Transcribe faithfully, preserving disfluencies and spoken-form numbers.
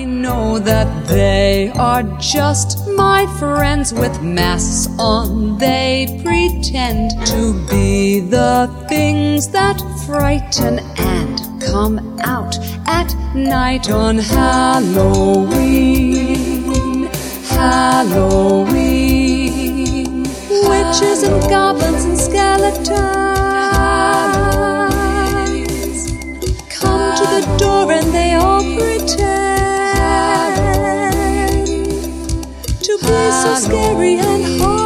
I know that they are just my friends with masks on. They pretend to be the things that frighten and come out at night on Halloween. Halloween. Witches and goblins and skeletons come to the door and they all pretend to be so scary and hard.